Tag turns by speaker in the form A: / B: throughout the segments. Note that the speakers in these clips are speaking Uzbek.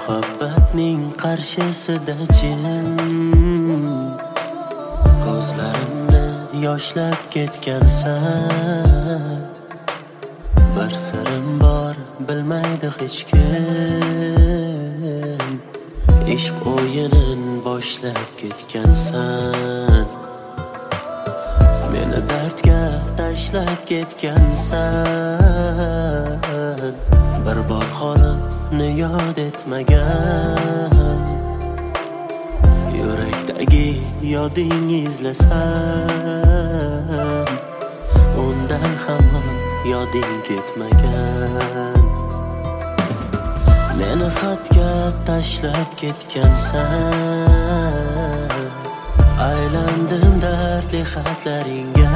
A: Muhabbatning qarshisida jim, ko'zlarimni yoshlab ketgansan. Bir sirim bor bilmaydi hech kim, ishq o'yinin boshlab ketgansan. Meni dardga tashlab ketgansan. Bir bor holimni yod etmagan, yurakdagi yoding izlasam, undan hamon yoding ketmagan. Meni xatga tashlab ketgansan. Aylandim dardli xatlaringga,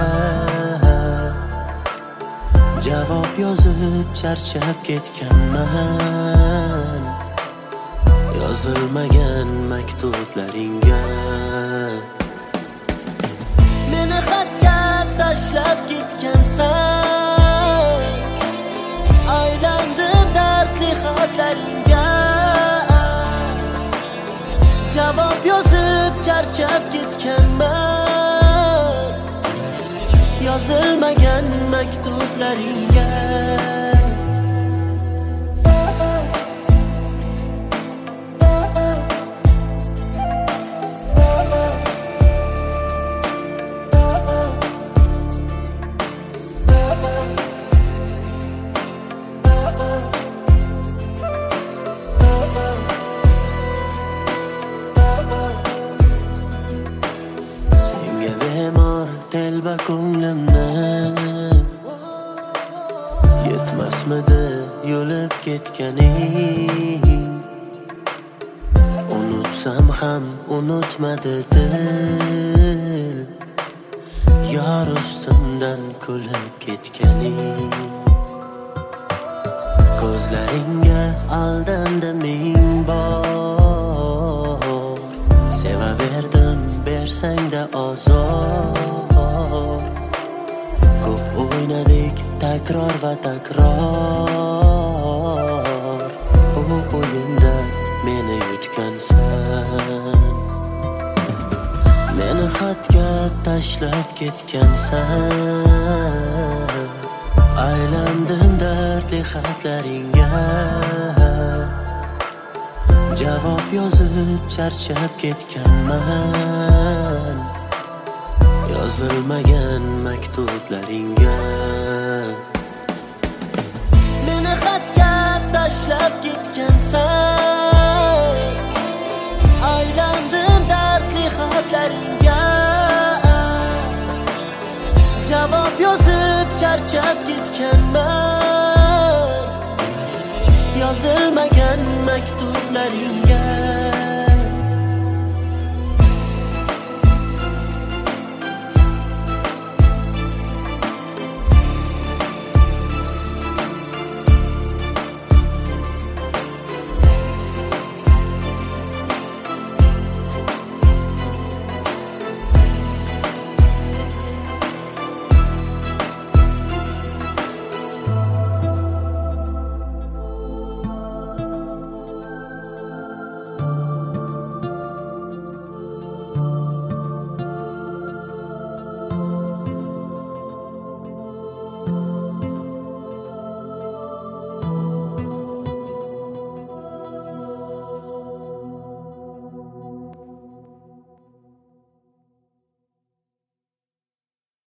A: javob yozib charchab ketganman. Yozilmagan maktublaringga. Meni xatga tashlab ketgansan. Aylandim dardli xatlaringga, javob yozib charchab ketganman. Yozilmagan maktublaringga. Telba ko'nglimni yetmasmidi yo'lib ketganing. Unutsam ham unutmadi dil, yor ustimdan kulib ketganing. Ko'zlaringga aldandim ming bor, sevaverdim bersang-da ozor. Ko'p o'ynadik takror va takror, bu o'yinda meni yutgansan. Meni xatga tashlab ketgansan. Aylandim dardli xatlaringga, javob yozib charchab ketganman. Yozilmagan maktublaringga. Meni xatga tashlab ketgansan. Aylandim dardli xatlaringga, javob yozib charchab ketganman. Yozilmagan maktublaringga.